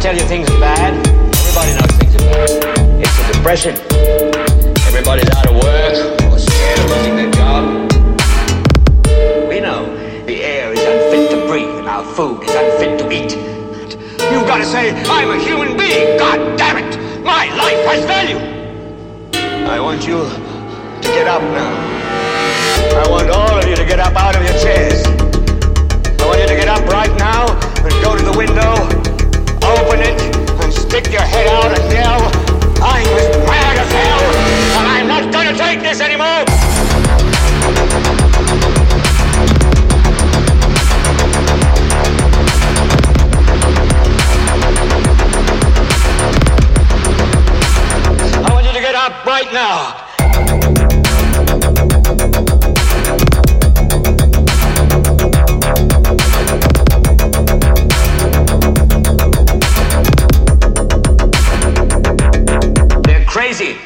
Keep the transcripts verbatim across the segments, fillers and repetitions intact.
tell you things are bad. Everybody knows things are bad. It's a depression. Everybody's out of work or scared of losing their job. We know the air is unfit to breathe and our food is unfit to eat. You've got to say, I'm a human being. God damn it. My life has value. I want you to get up now. I want all of you to get up out of your chairs. I want you to get up right now and go to the window, open it, and stick your head out and yell, I'm as mad as hell, and I'm not gonna take this anymore! I want you to get up right now. Crazy.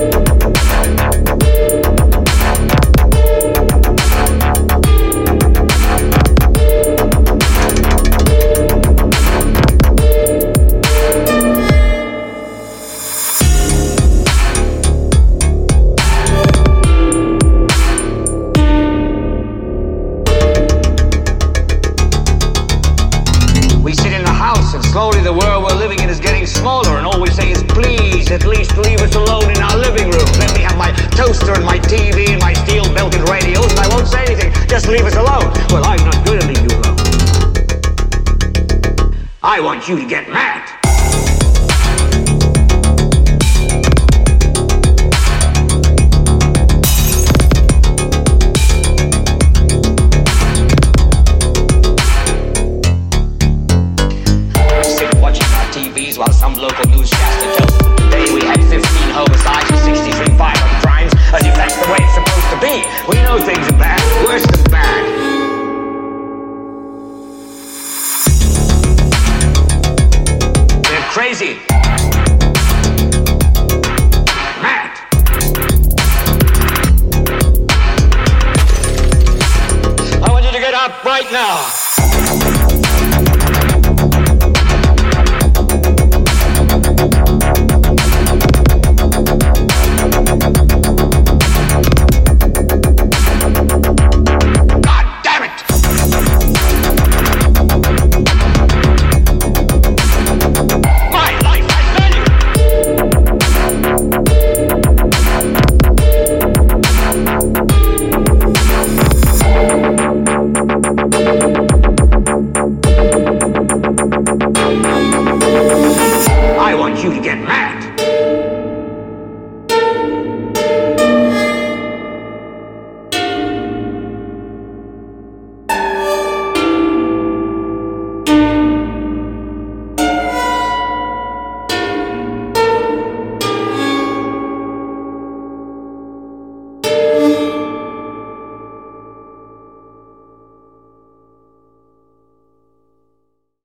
We sit in the house and slowly the world we're living in is getting smaller and all we say is please at least leave us alone in our living room. Let me have my toaster and my T V and my steel-belted radios and I won't say anything. Just leave us alone. Well, I'm not going to leave you alone. I want you to get mad. While some local newscaster tells us today we had fifteen homicides and sixty-three violent crimes, as if that's the way it's supposed to be. We know things are bad, worse than bad. They're crazy. Mad. I want you to get up right now. I want you to get mad.